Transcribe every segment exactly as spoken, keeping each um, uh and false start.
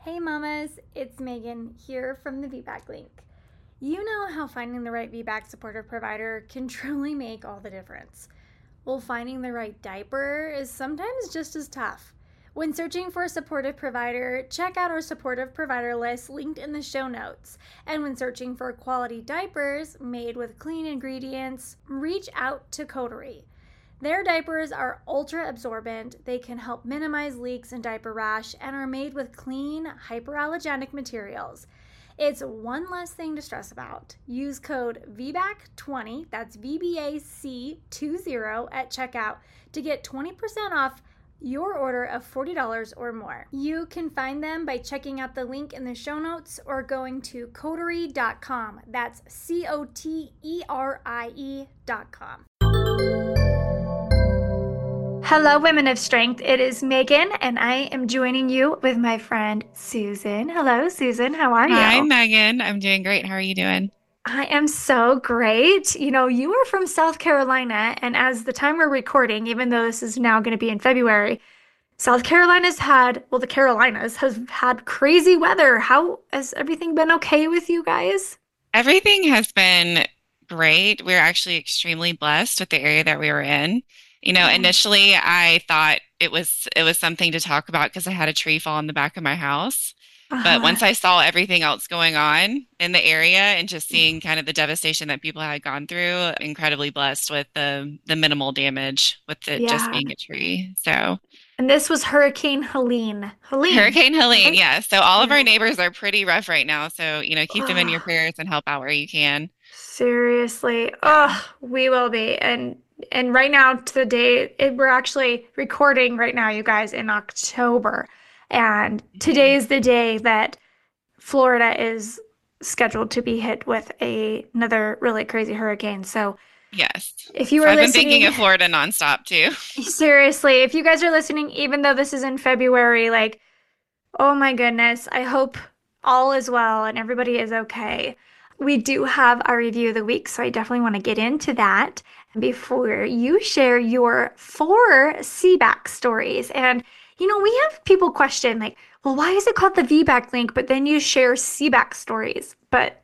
Hey mamas, it's Megan here from the V BAC Link. You know how finding the right V BAC supportive provider can truly make all the difference. Well, finding the right diaper is sometimes just as tough. When searching for a supportive provider, check out our supportive provider list linked in the show notes. And when searching for quality diapers made with clean ingredients, reach out to Coterie. Their diapers are ultra absorbent, they can help minimize leaks and diaper rash, and are made with clean, hyperallergenic materials. It's one less thing to stress about. Use code V BAC twenty, that's V B A C twenty at checkout to get twenty percent off your order of forty dollars or more. You can find them by checking out the link in the show notes or going to coterie dot com. That's C O T E R I E dot com. Hello, Women of Strength. It is Megan, and I am joining you with my friend Susan. Hello, Susan. How are Hi, you? Megan. I'm doing great. How are you doing? I am so great. You know, you are from South Carolina, and as the time we're recording, even though this is now going to be in February, South Carolina's had, well, the Carolinas has had crazy weather. How has everything been okay with you guys? Everything has been great. We're actually extremely blessed with the area that we were in. You know, Yeah. initially I thought it was it was something to talk about because I had a tree fall in the back of my house. But Uh-huh. once I saw everything else going on in the area and just seeing kind of the devastation that people had gone through, incredibly blessed with the the minimal damage with it just Yeah. being a tree. So And this was Hurricane Helene. Helene, Hurricane Helene, right? yeah. So all of Yeah. our neighbors are pretty rough right now. So, you know, keep them in your Oh. prayers and help out where you can. Seriously. Yeah. Oh, we will be. And and right now today it, we're actually recording right now, you guys, in October. And today Mhm. is the day that Florida is scheduled to be hit with a, another really crazy hurricane. So Yes. if you So are I've been thinking listening, of Florida nonstop too. seriously, if you guys are listening, even though this is in February, like, oh my goodness. I hope all is well and everybody is okay. We do have our review of the week, so I definitely want to get into that before you share your four C BAC stories. And, you know, we have people question, like, well, why is it called the V BAC link, but then you share C BAC stories? But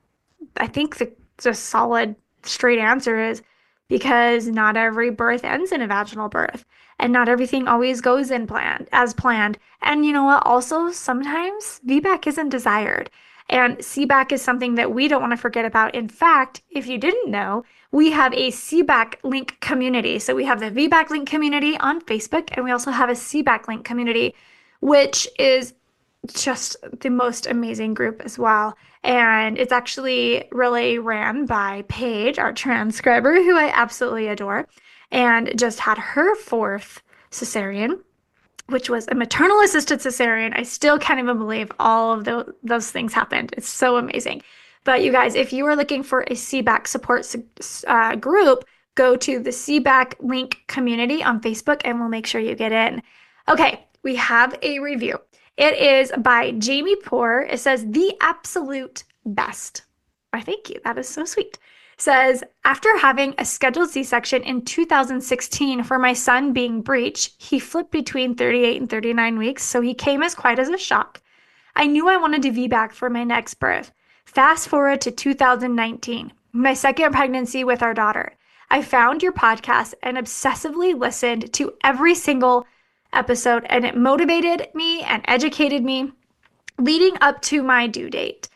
I think the, the solid, straight answer is because not every birth ends in a vaginal birth, and not everything always goes in planned as planned. And you know what? Also, sometimes V BAC isn't desired. And C BAC is something that we don't want to forget about. In fact, if you didn't know, we have a C BAC link community. So we have the V BAC link community on Facebook, and we also have a C BAC link community, which is just the most amazing group as well. And it's actually really ran by Paige, our transcriber, who I absolutely adore, and just had her fourth cesarean, which was a maternal assisted cesarean. I still can't even believe all of the, those things happened. It's so amazing. But you guys, if you are looking for a C BAC support uh, group, go to the C BAC link community on Facebook and we'll make sure you get in. Okay, we have a review. It is by Jamie Poor. It says, the absolute best. I thank you. That is so sweet. Says, after having a scheduled C-section in two thousand sixteen for my son being breech, he flipped between thirty-eight and thirty-nine weeks, so he came as quite as a shock. I knew I wanted to V BAC for my next birth. Fast forward to two thousand nineteen, my second pregnancy with our daughter. I found your podcast and obsessively listened to every single episode, and it motivated me and educated me leading up to my due date.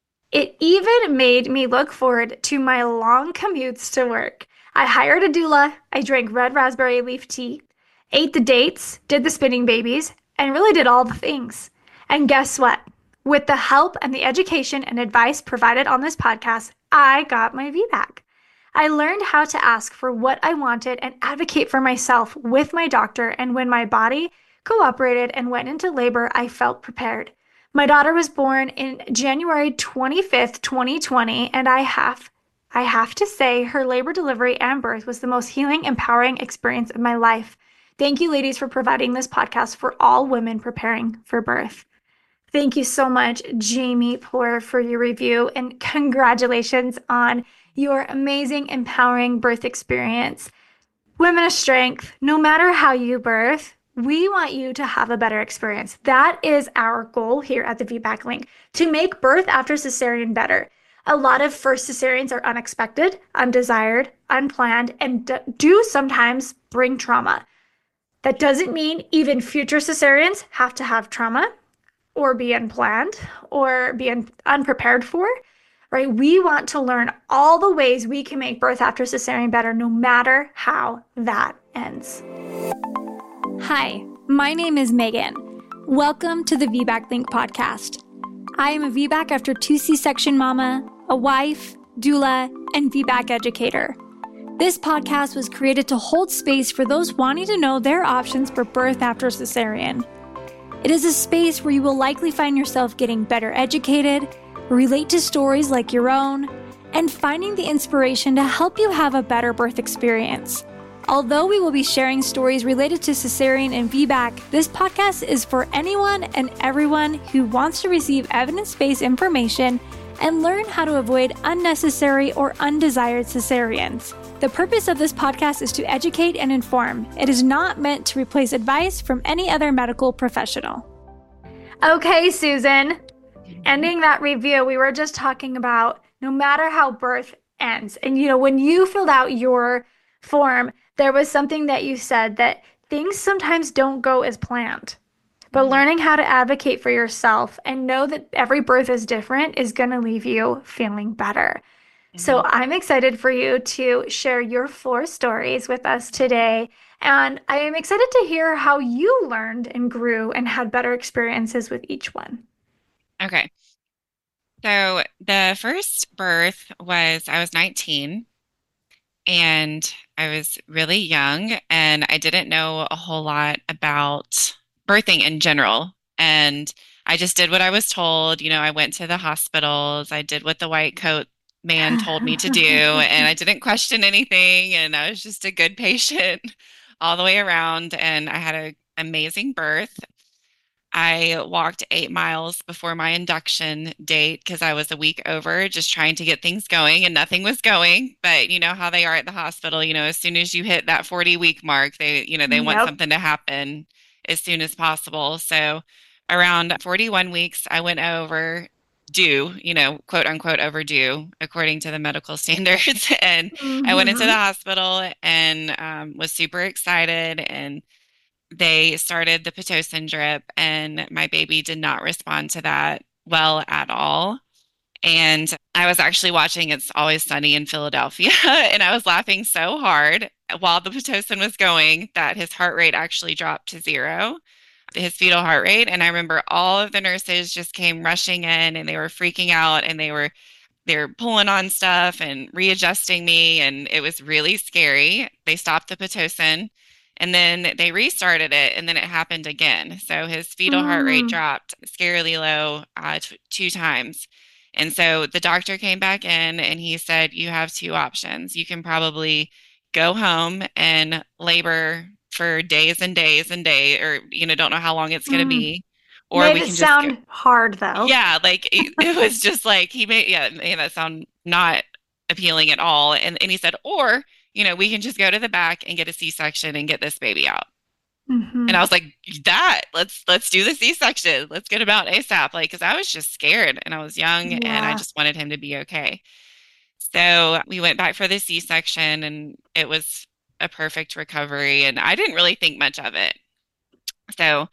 It even made me look forward to my long commutes to work. I hired a doula, I drank red raspberry leaf tea, ate the dates, did the spinning babies, and really did all the things. And guess what? With the help and the education and advice provided on this podcast, I got my V BAC. I learned how to ask for what I wanted and advocate for myself with my doctor, and when my body cooperated and went into labor, I felt prepared. My daughter was born in January twenty-fifth, twenty twenty, and I have I have to say her labor, delivery, and birth was the most healing, empowering experience of my life. Thank you, ladies, for providing this podcast for all women preparing for birth. Thank you so much, Jamie Poor, for your review, and congratulations on your amazing, empowering birth experience. Women of strength, no matter how you birth, We want you to have a better experience. That is our goal here at the V BAC Link, to make birth after cesarean better. A lot of first cesareans are unexpected, undesired, unplanned, and do sometimes bring trauma. That doesn't mean even future cesareans have to have trauma or be unplanned or be un unprepared for, right? We want to learn all the ways we can make birth after cesarean better, no matter how that ends. Hi, my name is Megan. Welcome to the V BAC Link podcast. I am a V BAC after two C-section mama, a wife, doula, and V BAC educator. This podcast was created to hold space for those wanting to know their options for birth after cesarean. It is a space where you will likely find yourself getting better educated, relate to stories like your own, and finding the inspiration to help you have a better birth experience. Although we will be sharing stories related to cesarean and V BAC, this podcast is for anyone and everyone who wants to receive evidence-based information and learn how to avoid unnecessary or undesired cesareans. The purpose of this podcast is to educate and inform. It is not meant to replace advice from any other medical professional. Okay, Susan, ending that review, we were just talking about no matter how birth ends. And, you know, when you filled out your form, there was something that you said that things sometimes don't go as planned. But learning how to advocate for yourself and know that every birth is different is going to leave you feeling better. Mm-hmm. So I'm excited for you to share your four stories with us today. And I am excited to hear how you learned and grew and had better experiences with each one. Okay. So the first birth was, I was nineteen. And I was really young and I didn't know a whole lot about birthing in general. And I just did what I was told. You know, I went to the hospitals. I did what the white coat man told me to do. And I didn't question anything. And I was just a good patient all the way around. And I had an amazing birth. I walked eight miles before my induction date because I was a week over just trying to get things going and nothing was going. But you know how they are at the hospital, you know, as soon as you hit that forty week mark, they, you know, they want Yep. something to happen as soon as possible. So around forty-one weeks, I went over due, you know, quote unquote overdue according to the medical standards. And I went into the Mm-hmm. hospital and um, was super excited, and they started the Pitocin drip, and my baby did not respond to that well at all. And I was actually watching It's Always Sunny in Philadelphia, and I was laughing so hard while the Pitocin was going that his heart rate actually dropped to zero, his fetal heart rate. And I remember all of the nurses just came rushing in and they were freaking out and they were they were pulling on stuff and readjusting me, and it was really scary. They stopped the Pitocin and then they restarted it, and then it happened again. So his fetal heart rate Mm. dropped scarily low uh, t- two times. And so the doctor came back in and he said, you have two options. You can probably go home and labor for days and days and days, or, you know, don't know how long it's going to Mm. be, or Made we it can just go. sound hard, though. Yeah, like it, it was just like he made, yeah, made that sound not appealing at all. And, and he said, or, you know, we can just go to the back and get a C-section and get this baby out. And Mm-hmm. I was like, that, let's let's do the C-section. Let's get him out ASAP. Like, because I was just scared and I was young and I Yeah. just wanted him to be okay. So we went back for the C-section and it was a perfect recovery. And I didn't really think much of it. So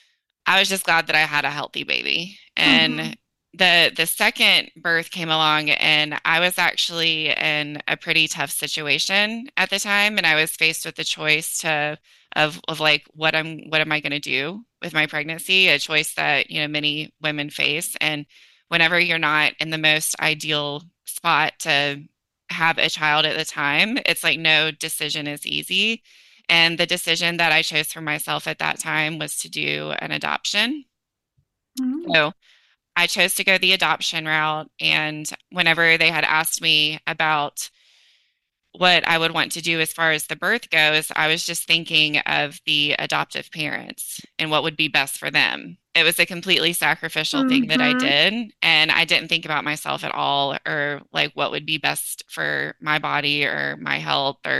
I was just glad that I had a healthy baby. Mm-hmm. And the the second birth came along and I was actually in a pretty tough situation at the time, and I was faced with the choice to of of like what I'm what am I going to do with my pregnancy, a choice that, you know, many women face. And whenever you're not in the most ideal spot to have a child at the time, it's like no decision is easy. And the decision that I chose for myself at that time was to do an adoption. Mm-hmm. So I chose to go the adoption route. And whenever they had asked me about what I would want to do as far as the birth goes, I was just thinking of the adoptive parents and what would be best for them. It was a completely sacrificial thing that I Mm-hmm. did. And I didn't think about myself at all, or like what would be best for my body or my health, or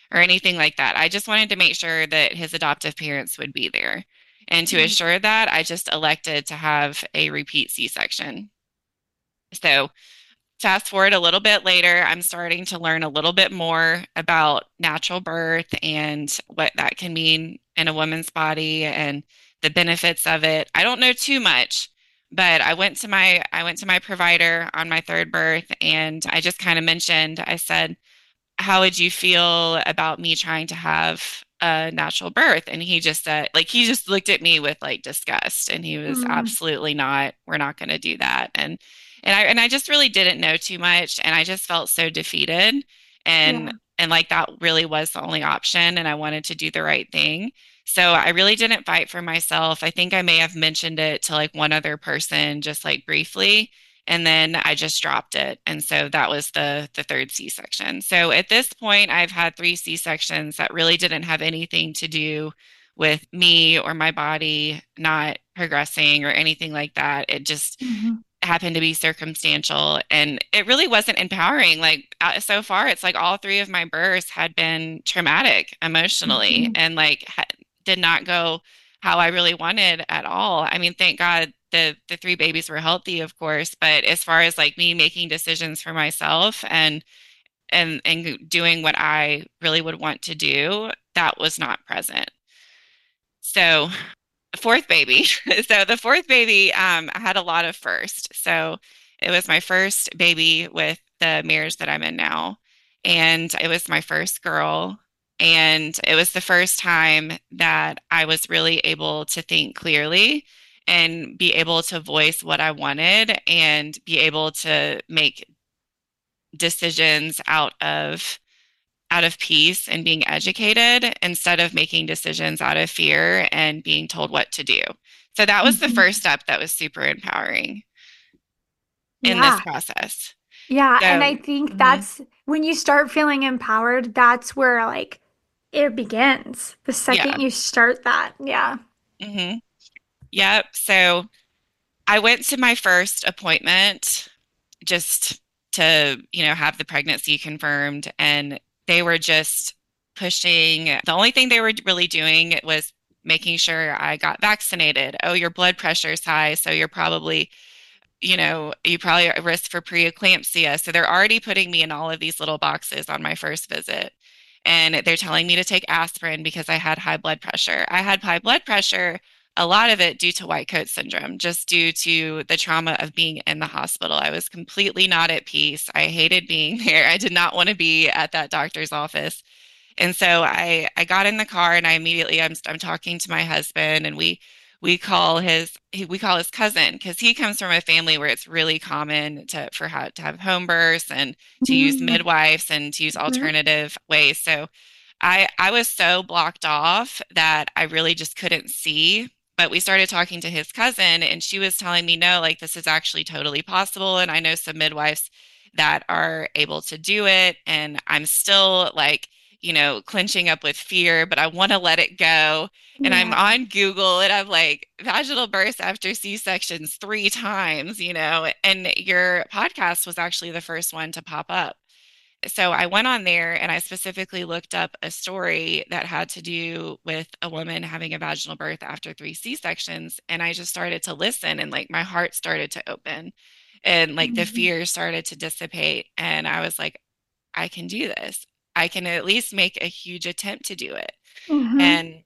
or anything like that. I just wanted to make sure that his adoptive parents would be there. And to Mhm. assure that, I just elected to have a repeat C-section. So fast forward a little bit later, I'm starting to learn a little bit more about natural birth and what that can mean in a woman's body and the benefits of it. I don't know too much, but I went to my I went to my provider on my third birth and I just kind of mentioned, I said, how would you feel about me trying to have a natural birth? And he just said, like, he just looked at me with like disgust and he was Mm. absolutely not, we're not going to do that. And, and I, and I just really didn't know too much. And I just felt so defeated. And, Yeah. and like that really was the only option. And I wanted to do the right thing. So I really didn't fight for myself. I think I may have mentioned it to like one other person, just like briefly, and then I just dropped it. And so that was the the third C-section. So at this point, I've had three C-sections that really didn't have anything to do with me or my body not progressing or anything like that. It just Mhm. happened to be circumstantial and it really wasn't empowering. Like uh, so far, it's like all three of my births had been traumatic emotionally Mhm. and like ha did not go how I really wanted at all. I mean, thank God the the three babies were healthy, of course, but as far as like me making decisions for myself and and and doing what I really would want to do, that was not present. So fourth baby. So the fourth baby, um, I had a lot of first. So it was my first baby with the marriage that I'm in now. And it was my first girl. And it was the first time that I was really able to think clearly and be able to voice what I wanted and be able to make decisions out of out of peace and being educated instead of making decisions out of fear and being told what to do. So that was the Mhm. first step that was super empowering in this Yeah. process. Yeah. And So, I think mhm, that's when you start feeling empowered, that's where like it begins. The yeah, second you start that. Yeah. hmm yep. So I went to my first appointment just to, you know, have the pregnancy confirmed, and they were just pushing. The only thing they were really doing was making sure I got vaccinated. Oh, your blood pressure is high, so you're probably, you know, you probably are at risk for preeclampsia. So they're already putting me in all of these little boxes on my first visit. And they're telling me to take aspirin because I had high blood pressure. I had high blood pressure, a lot of it due to white coat syndrome, just due to the trauma of being in the hospital. I was completely not at peace. I hated being there. I did not want to be at that doctor's office. And so I I got in the car and I immediately I'm I'm talking to my husband and we we call his he, we call his cousin because he comes from a family where it's really common to for how to have home births and to use Mhm. midwives and to use Mhm. alternative ways. So I I was so blocked off that I really just couldn't see. But we started talking to his cousin and she was telling me, no, like this is actually totally possible. And I know some midwives that are able to do it. And I'm still like, you know, clenching up with fear, but I want to let it go. And I'm Yeah. on Google and I'm like, vaginal births after C-sections three times, you know, and your podcast was actually the first one to pop up. So I went on there and I specifically looked up a story that had to do with a woman having a vaginal birth after three C-sections. And I just started to listen and like my heart started to open and like the Mhm. fear started to dissipate. And I was like, I can do this. I can at least make a huge attempt to do it. Mhm. And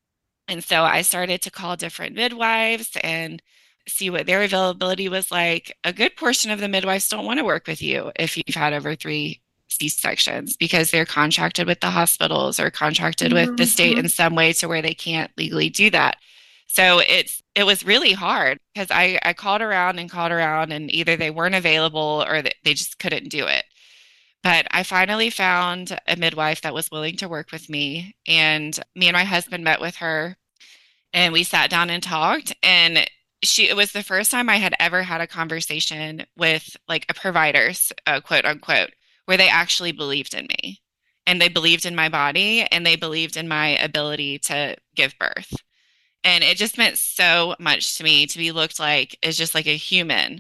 and so I started to call different midwives and see what their availability was like. A good portion of the midwives don't want to work with you if you've had over three C-sections because they're contracted with the hospitals or contracted with the state in Mhm. some way to where they can't legally do that. So it's it was really hard because I, I called around and called around and either they weren't available or they just couldn't do it. But I finally found a midwife that was willing to work with me. And me and my husband met with her and we sat down and talked. And she, it was the first time I had ever had a conversation with like a provider, uh, quote unquote, where they actually believed in me and they believed in my body and they believed in my ability to give birth. And it just meant so much to me to be looked like as just like a human.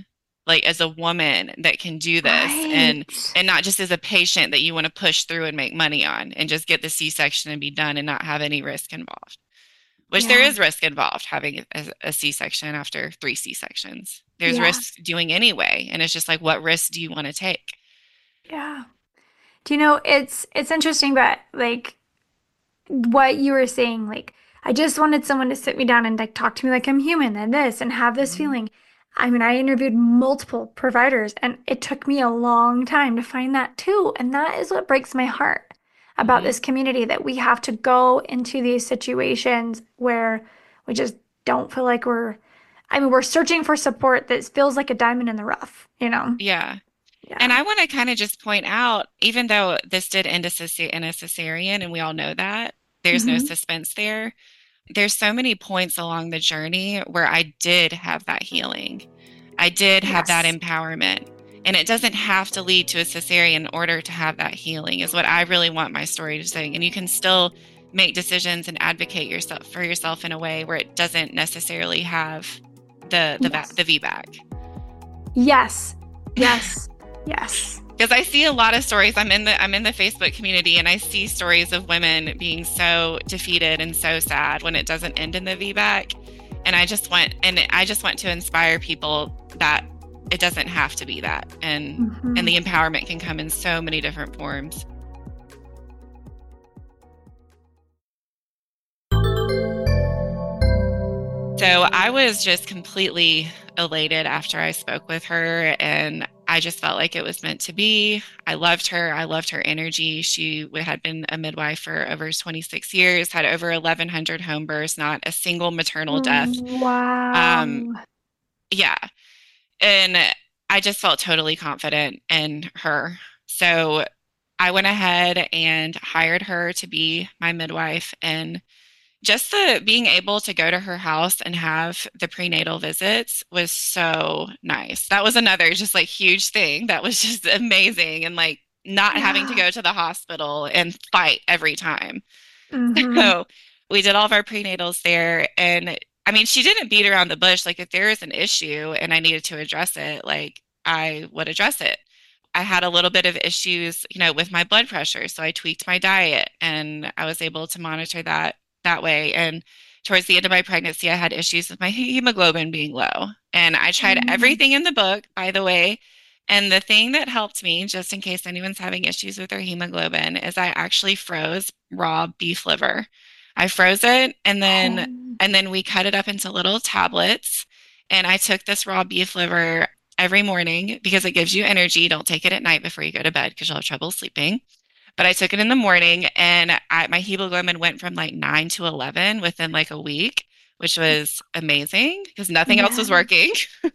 like as a woman that can do this, and Right. and not just as a patient that you want to push through and make money on and just get the C-section and be done and not have any risk involved. Which there Yeah. is risk involved having a, a C-section after three C-sections. There's Yeah. risk doing anyway, and it's just like, what risk do you want to take? Yeah. Do you know, it's it's interesting, but like what you were saying, like I just wanted someone to sit me down and like talk to me like I'm human and this and have this Mhm. feeling. I mean, I interviewed multiple providers and it took me a long time to find that too. And that is what breaks my heart about Mhm. this community, that we have to go into these situations where we just don't feel like we're, I mean, we're searching for support that feels like a diamond in the rough, you know? Yeah. And Yeah. I want to kind of just point out, even though this did end a cese- in a cesarean, and we all know that, there's no Hmm. suspense there. There's so many points along the journey where I did have that healing. I did have that Yes. empowerment. And it doesn't have to lead to a cesarean in order to have that healing, is what I really want my story to say. And you can still make decisions and advocate yourself for yourself in a way where it doesn't necessarily have the the va- Yes. the V BAC. Yes. Yes. Yes. Because I see a lot of stories. I'm in the I'm in the Facebook community, and I see stories of women being so defeated and so sad when it doesn't end in the V BAC. And I just want and I just want to inspire people that it doesn't have to be that, and Mhm. and the empowerment can come in so many different forms. So I was just completely elated after I spoke with her, and I just felt like it was meant to be. I loved her. I loved her energy. She w- had been a midwife for over twenty-six years, had over eleven hundred home births, not a single maternal death. Um, Wow. yeah. And I just felt totally confident in her. So I went ahead and hired her to be my midwife, and just the being able to go to her house and have the prenatal visits was so nice. That was another just like huge thing that was just amazing, and like not having to Yeah. go to the hospital and fight every time. Hmm. So we did all of our prenatals there, and I mean, she didn't beat around the bush. Like if there is an issue and I needed to address it, like I would address it. I had a little bit of issues, you know, with my blood pressure, so I tweaked my diet, and I was able to monitor that that way. And towards the end of my pregnancy, I had issues with my hemoglobin being low, and I tried Mm. everything in the book, by the way. And the thing that helped me, just in case anyone's having issues with their hemoglobin, is I actually froze raw beef liver. I froze it, and then Oh. and then we cut it up into little tablets. And I took this raw beef liver every morning because it gives you energy. Don't take it at night before you go to bed because you'll have trouble sleeping. But I took it in the morning, and I, my hemoglobin went from like nine to eleven within like a week, which was amazing because nothing else Yeah. was working.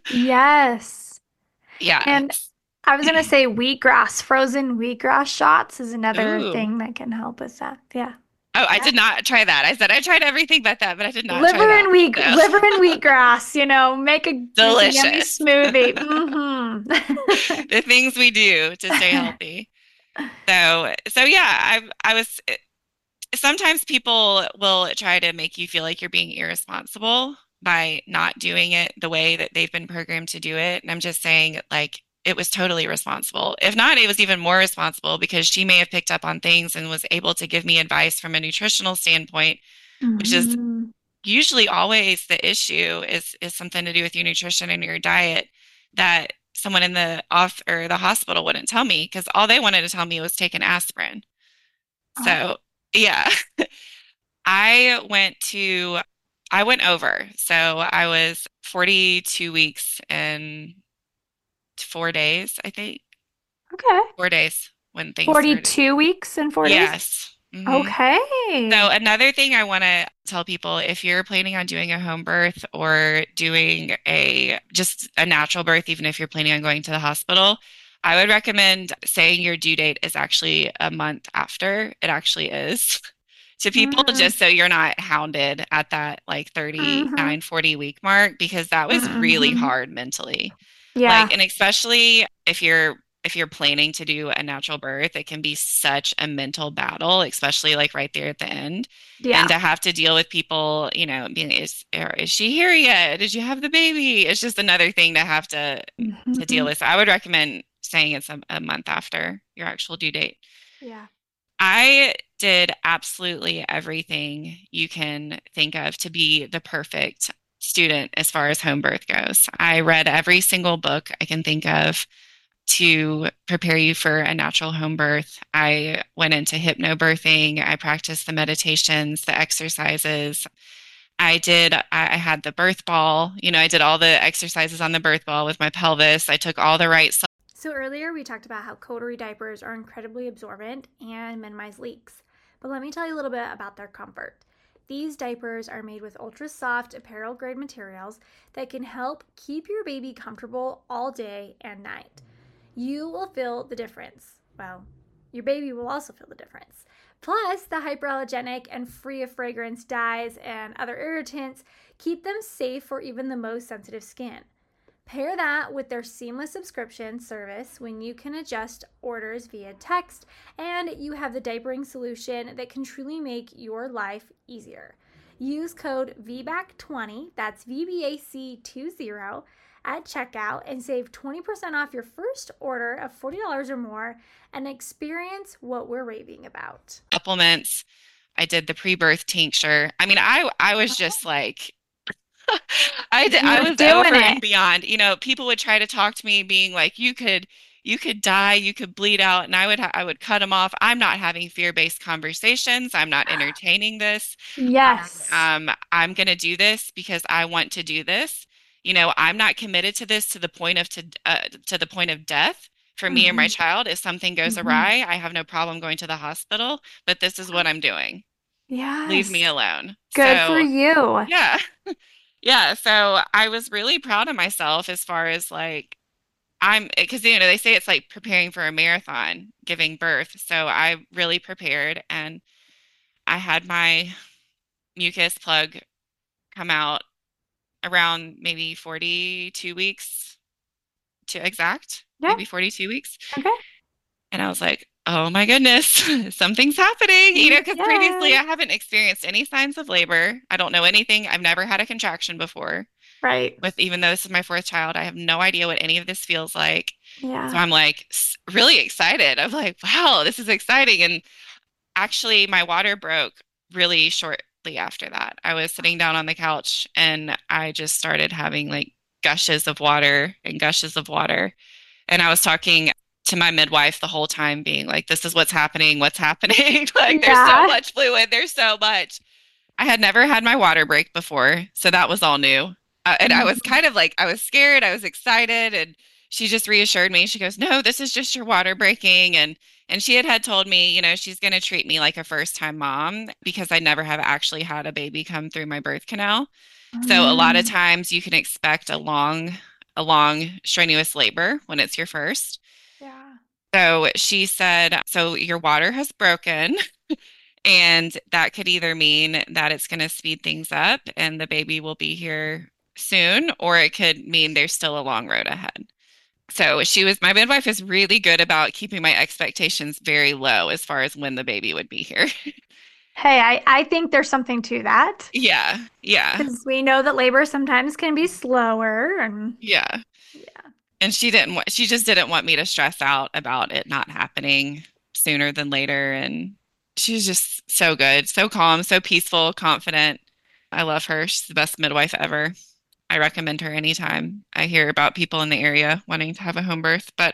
Yes. Yeah. And I was gonna say wheatgrass, frozen wheatgrass shots is another Ooh. thing that can help with that. Yeah. Oh, I Yeah. did not try that. I said I tried everything but that, but I did not try Liver and that. wheat, So liver and wheatgrass, you know, make a make a yummy delicious. smoothie. Hmm. The things we do to stay healthy. So, so yeah, I I was sometimes people will try to make you feel like you're being irresponsible by not doing it the way that they've been programmed to do it. And I'm just saying, like, it was totally responsible. If not, it was even more responsible because she may have picked up on things and was able to give me advice from a nutritional standpoint, which is Hmm. usually always the issue is is something to do with your nutrition and your diet that someone in the off or the hospital wouldn't tell me because all they wanted to tell me was take an aspirin. Oh. So, yeah. I went to, I went over. So I was forty-two weeks and four days, I think. Okay. Four days when things started. forty-two weeks and four days? Yes. Hmm. So Okay. another thing I want to tell people, if you're planning on doing a home birth or doing a just a natural birth, even if you're planning on going to the hospital, I would recommend saying your due date is actually a month after it actually is to people, Mm-hmm. just so you're not hounded at that like Mm-hmm. thirty-nine, forty week mark, because that was really Mm-hmm. hard mentally. Yeah. Like, and especially if you're if you're planning to do a natural birth, it can be such a mental battle, especially like right there at the end. And Yeah. to have to deal with people, you know, being, is, or is she here yet? Did you have the baby? It's just another thing to have to to deal Mhm. with. So I would recommend saying it's a, a month after your actual due date. Yeah. I did absolutely everything you can think of to be the perfect student as far as home birth goes. I read every single book I can think of to prepare you for a natural home birth. I went into hypnobirthing. I practiced the meditations, the exercises. I did, I I had the birth ball. You know, I did all the exercises on the birth ball with my pelvis. I took all the right. So earlier we talked about how coterie diapers are incredibly absorbent and minimize leaks. But let me tell you a little bit about their comfort. These diapers are made with ultra soft apparel grade materials that can help keep your baby comfortable all day and night. You will feel the difference. Well, your baby will also feel the difference. Plus, the hyperallergenic and free of fragrance dyes and other irritants keep them safe for even the most sensitive skin. Pair that with their seamless subscription service when you can adjust orders via text, and you have the diapering solution that can truly make your life easier. Use code V B A C twenty, that's V B A C twenty, at checkout and save twenty percent off your first order of forty dollars or more and experience what we're raving about. Supplements. I did the pre-birth tincture. I mean, I I was just like I did, You I were was doing over and it. beyond. You know, people would try to talk to me being like, you could you could die, you could bleed out, and I would ha I would cut them off. I'm not having fear-based conversations. I'm not entertaining this. Yes. Um, I'm going to do this because I want to do this. You know, I'm not committed to this to the point of to uh, to the point of death for me or my Mhm. child. If something goes Mhm. awry, I have no problem going to the hospital, but this is what I'm doing. Leave me Yes. alone. Good for So, you. yeah. Yeah, so I was really proud of myself as far as like I'm because you know they say it's like preparing for a marathon, giving birth. So I really prepared and I had my mucus plug come out around maybe forty-two weeks to exact, Yeah. maybe forty-two weeks. Okay. And I was like, oh my goodness, something's happening, you know, because previously Yes. I haven't experienced any signs of labor. I don't know anything. I've never had a contraction before. Right. With even though this is my fourth child, I have no idea what any of this feels like. So Yeah. I'm like s- really excited. I'm like, wow, this is exciting. And actually, my water broke really shortly after that. I was sitting down on the couch and I just started having like gushes of water and gushes of water. And I was talking to my midwife the whole time, being like, this is what's happening, what's happening. Like, there's so Yeah. much fluid, there's so much. I had never had my water break before, so that was all new. Uh, and I was Mhm. kind of like, I was scared, I was excited, and she just reassured me. She goes, "No, this is just your water breaking." And and she had had told me, you know, she's going to treat me like a first-time mom because I never have actually had a baby come through my birth canal. So a lot of Mm. times you can expect a long, a long, strenuous labor when it's your first. Yeah. So she said, "So your water has broken." And that could either mean that it's going to speed things up and the baby will be here soon, or it could mean there's still a long road ahead. So she was, my midwife is really good about keeping my expectations very low as far as when the baby would be here. Hey, I, I think there's something to that Yeah, yeah, because we know that labor sometimes can be slower and yeah. yeah. And she didn't want, she just didn't want me to stress out about it not happening sooner than later. And she's just so good, so calm, so peaceful, confident. I love her. She's the best midwife ever. I recommend her anytime I hear about people in the area wanting to have a home birth. But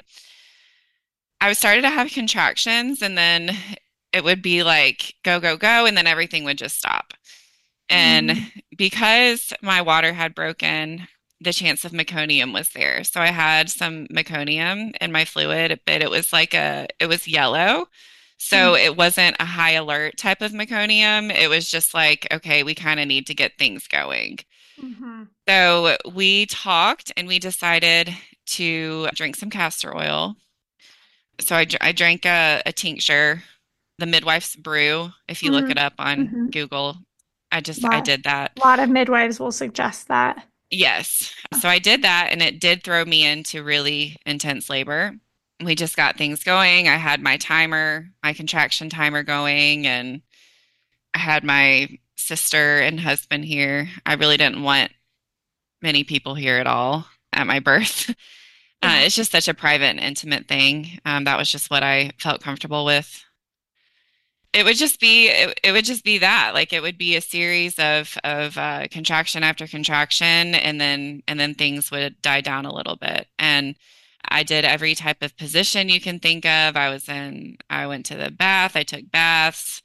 I started to have contractions and then it would be like go, go, go, and then everything would just stop. And Mm. because my water had broken, the chance of meconium was there. So I had some meconium in my fluid, but it was like a, it was yellow. So Mm. it wasn't a high alert type of meconium. It was just like, okay, we kind of need to get things going. Mhm. So we talked and we decided to drink some castor oil. So I, dr- I drank a, a tincture, the midwife's brew. If you look it Mhm. up on Mhm. Google, I just I Lot, did that. lot of midwives will suggest that. Yes. So I did that and it did throw me into really intense labor. we just got things going. I had my timer, my contraction timer going, and I had my sister and husband here. I really didn't want many people here at all at my birth. Uh, Yeah. it's just such a private and intimate thing. Um, that was just what I felt comfortable with. It would just be it, it would just be that like it would be a series of of uh, contraction after contraction, and then and then things would die down a little bit. And I did every type of position you can think of. I was in I went to the bath. I took baths.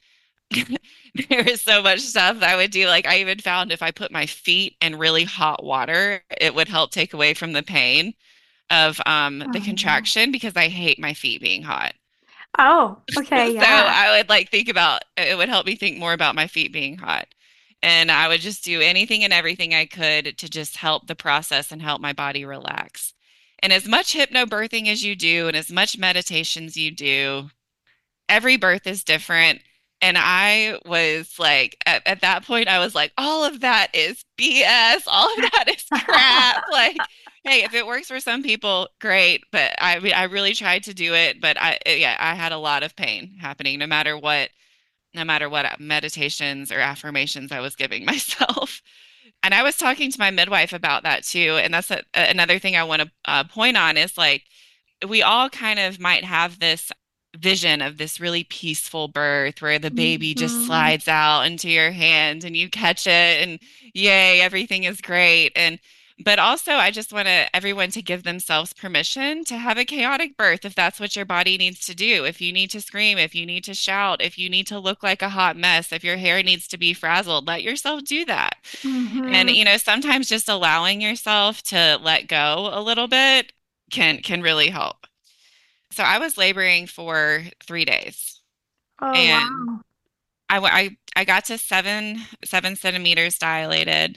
There is so much stuff that I would do. Like I even found if I put my feet in really hot water, it would help take away from the pain of um the Oh, no. contraction because I hate my feet being hot. Oh, okay, So yeah. I would like think about it would help me think more about my feet being hot. And I would just do anything and everything I could to just help the process and help my body relax. And as much hypnobirthing as you do and as much meditations you do, every birth is different. And I was like, at, at that point, I was like, all of that is B S. All of that is crap. Like, hey, if it works for some people, great. But I mean, I really tried to do it. But I, yeah, I had a lot of pain happening no matter what, no matter what meditations or affirmations I was giving myself. And I was talking to my midwife about that too. And that's a, another thing I want to uh, point on is like, we all kind of might have this vision of this really peaceful birth where the baby just Mhm. slides out into your hand and you catch it and yay, everything is great. And but also I just want to everyone to give themselves permission to have a chaotic birth if that's what your body needs to do. If you need to scream, if you need to shout, if you need to look like a hot mess, if your hair needs to be frazzled, let yourself do that. And Mhm. you know, sometimes just allowing yourself to let go a little bit can can really help. So I was laboring for three days, Oh, and wow. I, w- I I got to seven seven centimeters dilated,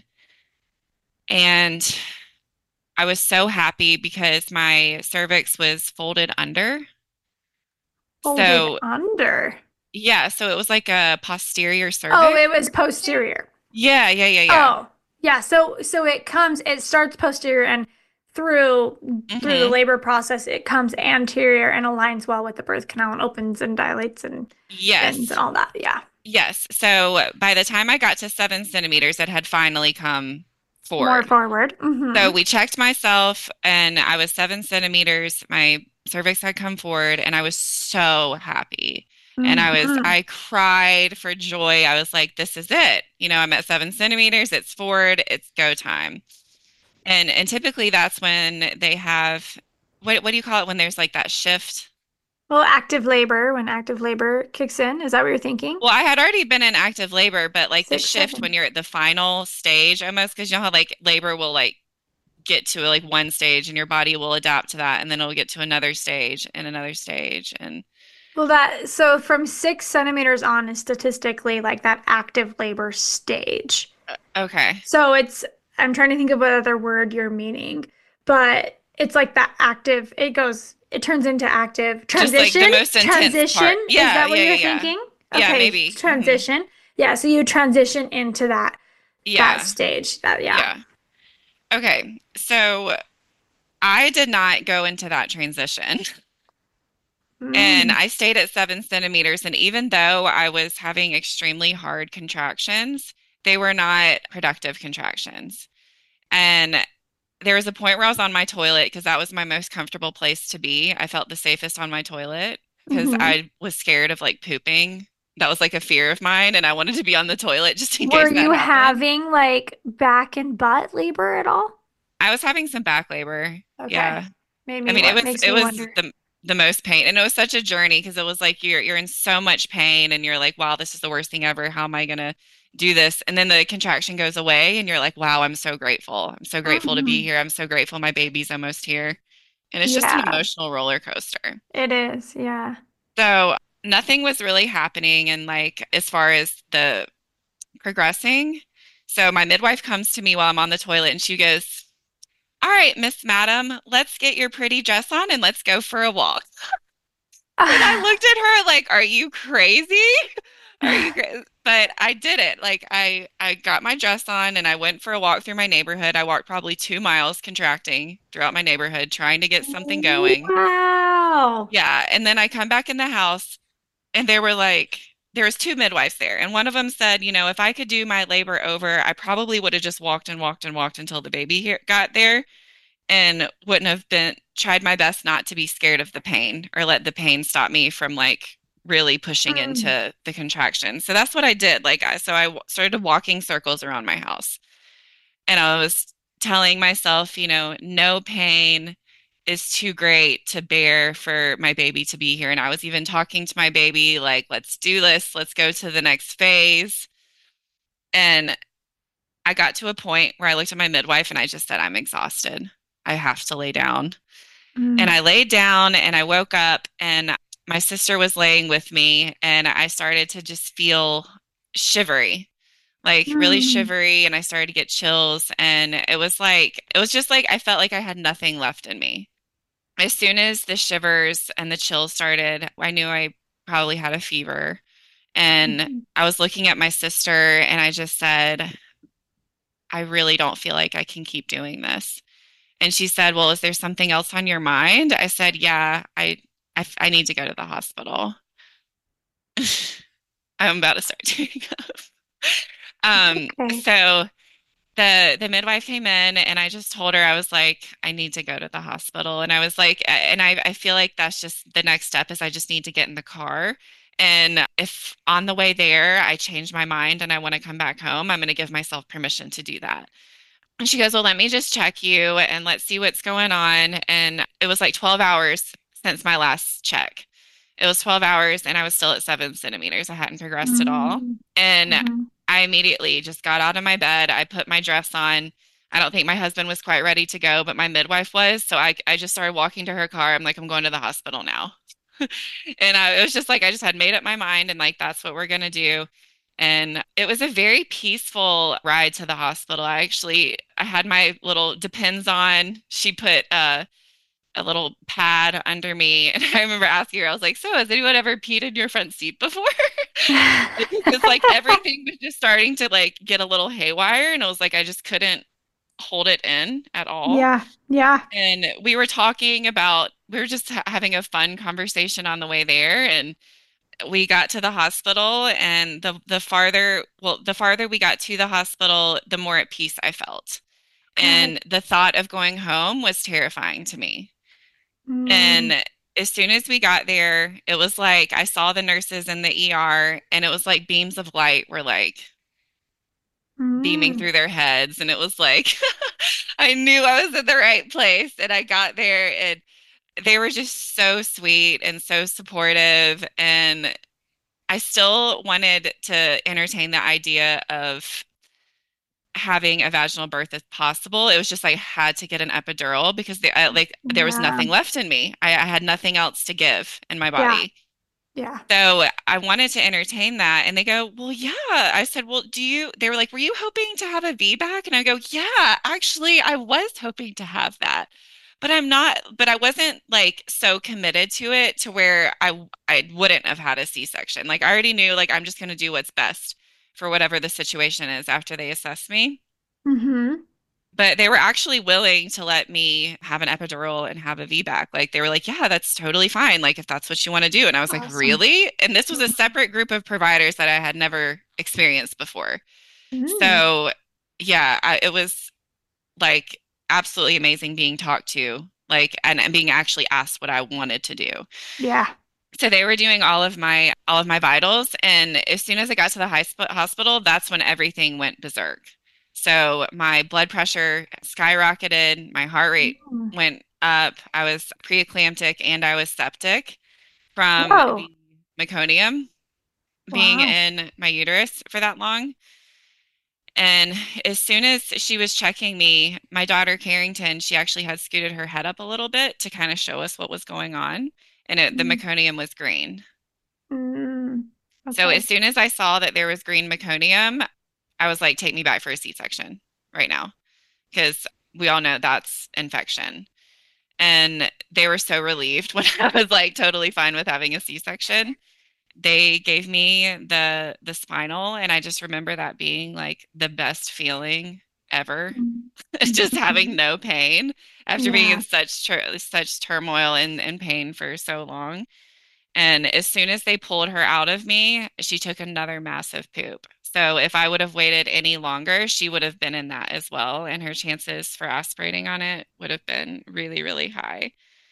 and I was so happy because my cervix was folded under. Folded So under. yeah, so it was like a posterior Oh, cervix. it was posterior. Yeah, yeah, yeah, yeah. Oh, yeah. So so it comes, it starts posterior and through through the hmm labor process, it comes anterior and aligns well with the birth canal and opens and dilates and bends Yes, and all that. Yeah. yes. So by the time I got to seven centimeters, it had finally come More forward. forward. So Mm-hmm. we checked myself and I was seven centimeters. My cervix had come forward and I was so happy. And I was, Mm-hmm. I cried for joy. I was like, this is it. You know, I'm at seven centimeters. It's forward. It's go time. And and typically that's when they have what what do you call it when there's like that shift? Well, active labor, when active labor kicks in, is that what you're thinking? Well, I had already been in active labor, but like the Six, shift seven. when you're at the final stage almost, because you know how like labor will like get to like one stage and your body will adapt to that and then it'll get to another stage and another stage and Well, that so from six centimeters on is statistically like that active labor stage. okay. So it's, I'm trying to think of what other word you're meaning, but it's like that active, it goes, it turns into active Just like the transition. most intense Transition, part. is Yeah, that what yeah, yeah, you're yeah. thinking? Yeah, Okay, maybe. hmm transition. Yeah, so you transition into that that Yeah. stage. That yeah. Yeah. Okay. So I did not go into that transition. And Mm. I stayed at seven centimeters. And even though I was having extremely hard contractions, they were not productive contractions. And there was a point where I was on my toilet because that was my most comfortable place to be. I felt the safest on my toilet because hmm I was scared of like pooping. That was like a fear of mine, and I wanted to be on the toilet just in Were case you that happened. having like back and butt labor at all? I was having some back labor. Okay. Yeah. Made I me mean, it what was makes it me was wonder. the the most pain, and it was such a journey because it was like you're you're in so much pain, and you're like, wow, this is the worst thing ever. How am I gonna do this? And then the contraction goes away, and you're like, wow, I'm so grateful. I'm so grateful to be hmm here. I'm so grateful my baby's almost here. And it's just an Yeah, emotional roller coaster. it is. Yeah. So nothing was really happening, and like as far as the progressing. So my midwife comes to me while I'm on the toilet, and she goes, "All right, Miss Madam, let's get your pretty dress on and let's go for a walk." And I looked at her like, "Are you crazy? Are you crazy?" But I did it. Like I I got my dress on and I went for a walk through my neighborhood. I walked probably two miles contracting throughout my neighborhood trying to get something going. Wow. no. Yeah. And then I come back in the house and there were like, there was two midwives there. And one of them said, you know, if I could do my labor over, I probably would have just walked and walked and walked until the baby here got there and wouldn't have been tried my best not to be scared of the pain or let the pain stop me from like really pushing Mm, into the contraction. So that's what I did. Like I, so I w- started walking circles around my house and I was telling myself, you know, no pain is too great to bear for my baby to be here. And I was even talking to my baby, like, let's do this, let's go to the next phase. And I got to a point where I looked at my midwife and I just said, I'm exhausted. I have to lay down. And mm, I laid down and I woke up and my sister was laying with me and I started to just feel shivery, like really mm, shivery. And I started to get chills. And it was like, it was just like I felt like I had nothing left in me. As soon as the shivers and the chills started, I knew I probably had a fever. And mhm. I was looking at my sister and I just said, I really don't feel like I can keep doing this. And she said, well, is there something else on your mind? I said, yeah, I, I, I need to go to the hospital. I'm about to start tearing up. Um, Okay. so the the midwife came in and I just told her I was like I need to go to the hospital and I was like and I I feel like that's just the next step is I just need to get in the car and if on the way there I change my mind and I want to come back home I'm going to give myself permission to do that. And she goes, well, let me just check you and let's see what's going on. And it was like twelve hours since my last check. It was twelve hours and I was still at seven centimeters. I hadn't progressed at all. Mm, And mhm. I immediately just got out of my bed. I put my dress on. I don't think my husband was quite ready to go, but my midwife was. So I, I just started walking to her car. I'm like, I'm going to the hospital now. And I, it was just like, I just had made up my mind and like, that's what we're going to do. And it was a very peaceful ride to the hospital. I actually, I had my little Depends on. She put uh, a little pad under me. And I remember asking her, I was like, so has anyone ever peed in your front seat before? Because like everything was just starting to like get a little haywire. And it was like, I just couldn't hold it in at all. Yeah, yeah. And we were talking about, we were just ha having a fun conversation on the way there. And we got to the hospital and the the farther, well, the farther we got to the hospital, the more at peace I felt. Good. And the thought of going home was terrifying to me. Mm, And as soon as we got there, it was like I saw the nurses in the E R and it was like beams of light were like beaming mm, through their heads. And it was like I knew I was in the right place. And I got there and they were just so sweet and so supportive. And I still wanted to entertain the idea of having a vaginal birth if possible. It was just I had to get an epidural because the, I, like there was yeah, nothing left in me. I, I had nothing else to give in my yeah, body. yeah. So I wanted to entertain that. And they go, well, yeah. I said, well, do you, they were like, were you hoping to have a V BAC? And I go, yeah, actually, I was hoping to have that. But I'm not, but I wasn't like so committed to it to where I I wouldn't have had a C-section. Like I already knew like I'm just going to do what's best for whatever the situation is after they assess me. Mm-hmm. But they were actually willing to let me have an epidural and have a V BAC. Like they were like, yeah, that's totally fine. Like if that's what you want to do. And I was like, Awesome. really? And this was a separate group of providers that I had never experienced before. Mm, So yeah, I, it was like absolutely amazing being talked to, like and, and being actually asked what I wanted to do. yeah. So they were doing all of my all of my vitals, and as soon as I got to the high hospital, that's when everything went berserk. So my blood pressure skyrocketed, my heart rate Mm. went up. I was preeclamptic and I was septic from Whoa. the meconium being Wow. in my uterus for that long. And as soon as she was checking me, my daughter Carrington, she actually had scooted her head up a little bit to kind of show us what was going on. And it, the Mm, meconium was green. mm. So as Okay. soon as I saw that there was green meconium, I was like, take me back for a C-section right now. Because we all know that's infection. And they were so relieved when I was like totally fine with having a C-section. They gave me the the spinal, and I just remember that being like the best feeling ever. Just having Mhm. no pain after being Yeah. in such tur such turmoil and, and pain for so long. And as soon as they pulled her out of me, she took another massive poop. So if I would have waited any longer, she would have been in that as well, and her chances for aspirating on it would have been really, really high.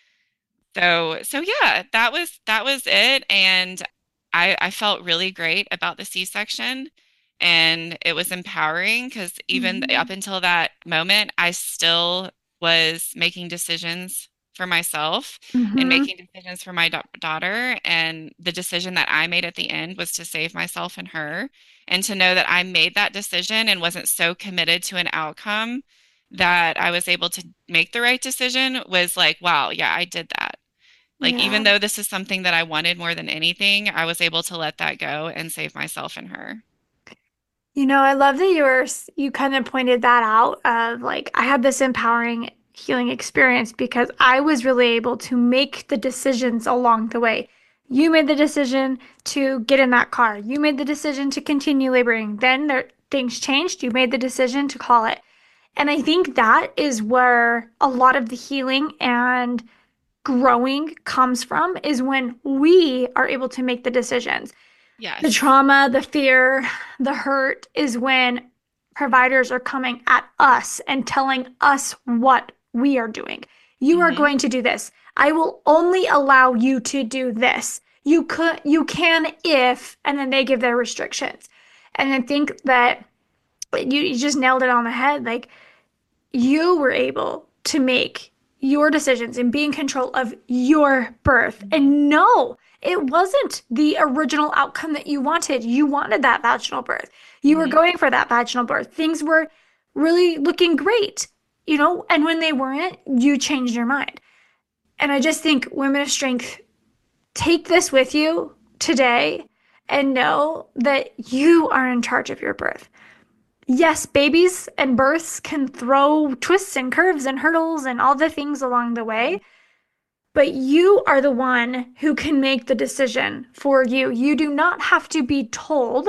So, so yeah, that was that was it, and I I felt really great about the C-section, and it was empowering because even up Mhm. until that moment, I still was making decisions for myself and Mhm. making decisions for my da daughter, and the decision that I made at the end was to save myself and her, and to know that I made that decision and wasn't so committed to an outcome that I was able to make the right decision was like, wow, yeah, I did that. Like, even Yeah. though this is something that I wanted more than anything, I was able to let that go and save myself and her. You know, I love that you were, s- you kind of pointed that out of like, I had this empowering healing experience because I was really able to make the decisions along the way. You made the decision to get in that car. You made the decision to continue laboring. Then there, things changed. You made the decision to call it. And I think that is where a lot of the healing and growing comes from is when we are able to make the decisions. The Yes. trauma, the fear, the hurt is when providers are coming at us and telling us what we are doing. You are Hmm. going to do this. I will only allow you to do this. You could, you can if, and then they give their restrictions. And I think that you, you just nailed it on the head. Like you were able to make your decisions and be in control of your birth. Hmm. And no, it wasn't the original outcome that you wanted. You wanted that vaginal birth. You were Hmm. going for that vaginal birth. Things were really looking great, you know, and when they weren't, you changed your mind. And I just think women of strength take this with you today and know that you are in charge of your birth. Yes, babies and births can throw twists and curves and hurdles and all the things along the way, but you are the one who can make the decision for you. You do not have to be told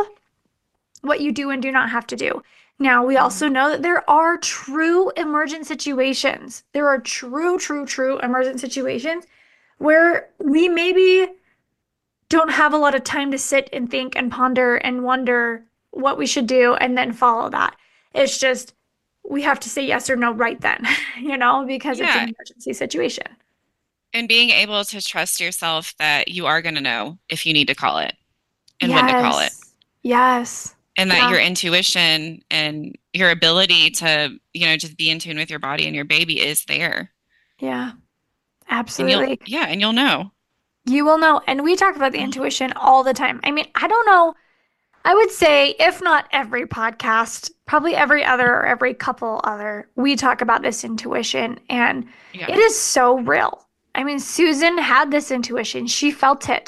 what you do and do not have to do. Now, we also Hmm. know that there are true emergent situations. There are true, true, true emergent situations where we maybe don't have a lot of time to sit and think and ponder and wonder what we should do and then follow that. It's just we have to say yes or no right then, you know, because it's an Yeah. emergency situation. And being able to trust yourself that you are going to know if you need to call it and when to call it. Yes. Yes. And that Yeah. your intuition and your ability to, you know, just be in tune with your body and your baby is there. Yeah. And you'll, Absolutely. yeah, and you'll know. You will know. And we talk about the intuition all the time. I mean, I don't know. I would say, if not every podcast, probably every other or every couple other, we talk about this intuition and Yeah. it is so real. I mean, Susan had this intuition. She felt it.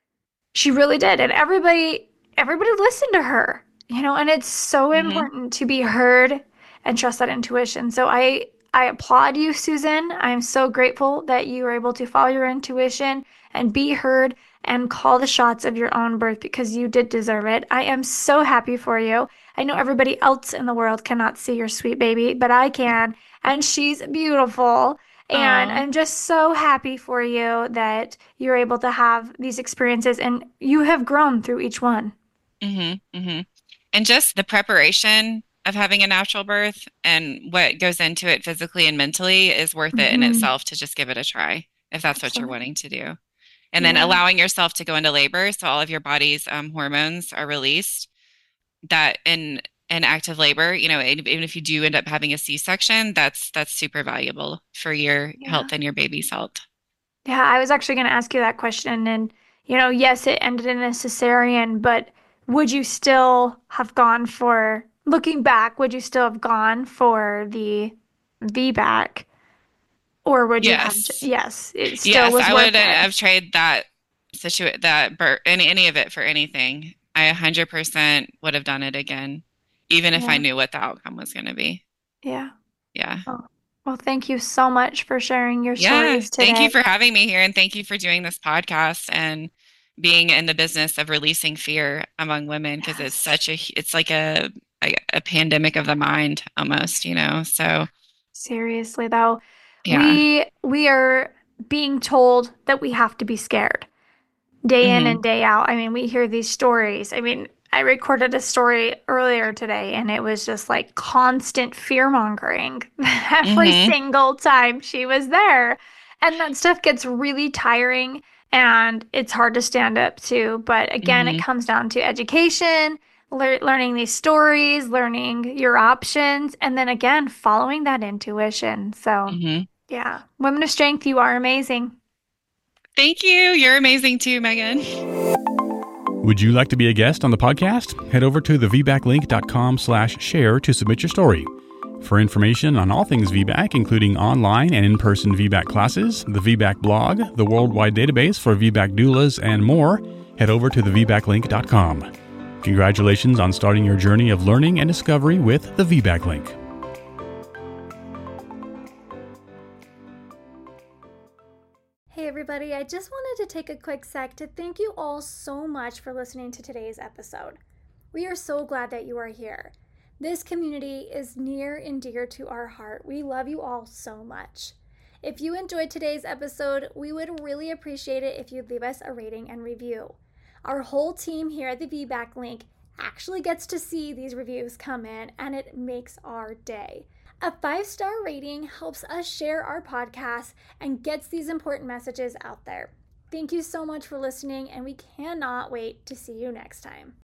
She really did. And everybody, everybody listened to her, you know, and it's so Hmm. important to be heard and trust that intuition. So I, I applaud you, Susan. I'm so grateful that you were able to follow your intuition and be heard and call the shots of your own birth because you did deserve it. I am so happy for you. I know everybody else in the world cannot see your sweet baby, but I can, and she's beautiful. And Oh. I'm just so happy for you that you're able to have these experiences and you have grown through each one. Hmm. Hmm. And just the preparation of having a natural birth and what goes into it physically and mentally is worth it in Hmm. itself to just give it a try if that's what you're Absolutely. wanting to do. And then Yeah. allowing yourself to go into labor so all of your body's um, hormones are released. That in in active labor, you know, even if you do end up having a C-section, that's that's super valuable for your Yeah. health and your baby's health. Yeah. I was actually going to ask you that question. And, you know, yes, it ended in a cesarean, but would you still have gone for, looking back, would you still have gone for the V BAC? Or would you have, j- Yes. yes, it still Yes, was I worth wouldn't it. have traded that situ that bur any any of it for anything. I one hundred percent would have done it again, even if I Yeah. knew what the outcome was going to be. Yeah. Yeah. Oh, well, thank you so much for sharing your Yeah. stories Thank you today. for having me here and thank you for doing this podcast and being in the business of releasing fear among women because it's Yes. such a it's like a a, a pandemic of the mind almost, you know? So, Seriously, though, yeah. we we are being told that we have to be scared day in and Hmm. day out. I mean, we hear these stories. I mean, I recorded a story earlier today, and it was just like constant fear mongering every Hmm. single time she was there. And that stuff gets really tiring and it's hard to stand up to. But again, it Hmm. comes down to education, lear learning these stories, learning your options, and then again, following that intuition. So, Hmm. yeah, Women of Strength, you are amazing. Thank you. You're amazing too, Megan. Would you like to be a guest on the podcast? Head over to the v back link dot com slash share to submit your story. For information on all things V BAC, including online and in-person V BAC classes, the V BAC blog, the worldwide database for V BAC doulas, and more, head over to the v back link dot com. Congratulations on starting your journey of learning and discovery with the V BAC Link. Hey everybody, I just wanted to take a quick sec to thank you all so much for listening to today's episode. We are so glad that you are here. This community is near and dear to our heart. We love you all so much. If you enjoyed today's episode, we would really appreciate it if you'd leave us a rating and review. Our whole team here at the V BAC Link actually gets to see these reviews come in, and it makes our day. A five-star rating helps us share our podcast and gets these important messages out there. Thank you so much for listening, and we cannot wait to see you next time.